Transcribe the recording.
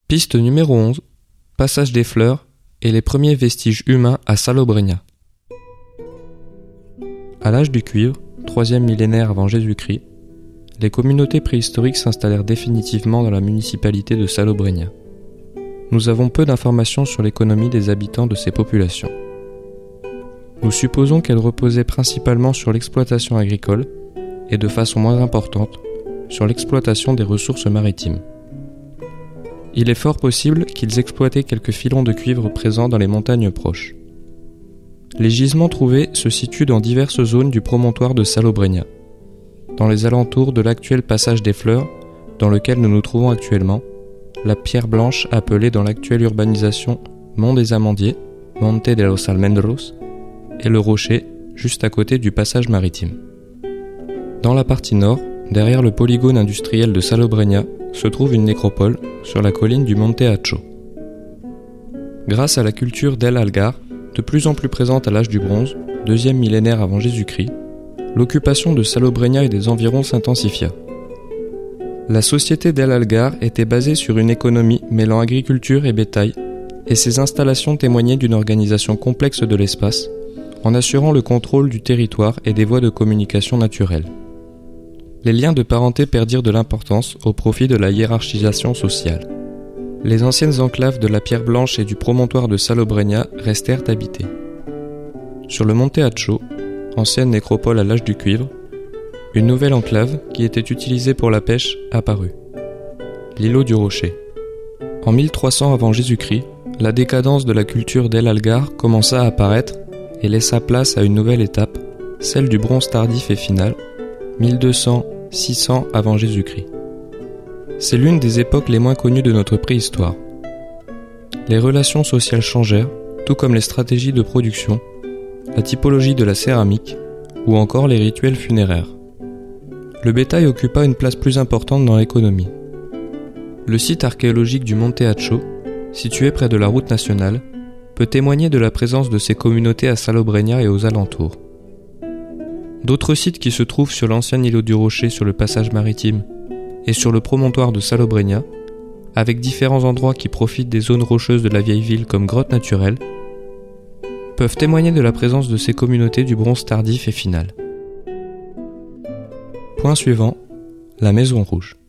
Piste numéro 11, passage des fleurs et les premiers vestiges humains à Salobreña. À l'âge du cuivre, 3e millénaire avant Jésus-Christ, les communautés préhistoriques s'installèrent définitivement dans la municipalité de Salobreña. Nous avons peu d'informations sur l'économie des habitants de ces populations. Nous supposons qu'elle reposait principalement sur l'exploitation agricole et de façon moins importante sur l'exploitation des ressources maritimes. Il est fort possible qu'ils exploitaient quelques filons de cuivre présents dans les montagnes proches. Les gisements trouvés se situent dans diverses zones du promontoire de Salobreña, dans les alentours de l'actuel passage des Fleurs, dans lequel nous nous trouvons actuellement, la pierre blanche appelée dans l'actuelle urbanisation Mont des Amandiers, Monte de los Almendros, et le rocher, juste à côté du passage maritime. Dans la partie nord, derrière le polygone industriel de Salobreña, se trouve une nécropole sur la colline du Monte Acho. Grâce à la culture d'El Algar, de plus en plus présente à l'âge du bronze, 2e millénaire avant Jésus-Christ, l'occupation de Salobreña et des environs s'intensifia. La société d'El Algar était basée sur une économie mêlant agriculture et bétail, et ses installations témoignaient d'une organisation complexe de l'espace, en assurant le contrôle du territoire et des voies de communication naturelles. Les liens de parenté perdirent de l'importance au profit de la hiérarchisation sociale. Les anciennes enclaves de la Pierre Blanche et du promontoire de Salobreña restèrent habitées. Sur le Monte Acho, ancienne nécropole à l'âge du cuivre, une nouvelle enclave, qui était utilisée pour la pêche, apparut. L'îlot du Rocher. En 1300 avant Jésus-Christ, la décadence de la culture d'El Algar commença à apparaître et laissa place à une nouvelle étape, celle du bronze tardif et final, 1200-600 avant Jésus-Christ. C'est l'une des époques les moins connues de notre préhistoire. Les relations sociales changèrent, tout comme les stratégies de production, la typologie de la céramique ou encore les rituels funéraires. Le bétail occupa une place plus importante dans l'économie. Le site archéologique du Monte Acho, situé près de la route nationale, peut témoigner de la présence de ces communautés à Salobreña et aux alentours. D'autres sites qui se trouvent sur l'ancien îlot du Rocher sur le passage maritime et sur le promontoire de Salobreña, avec différents endroits qui profitent des zones rocheuses de la vieille ville comme grottes naturelles, peuvent témoigner de la présence de ces communautés du bronze tardif et final. Point suivant, la Maison Rouge.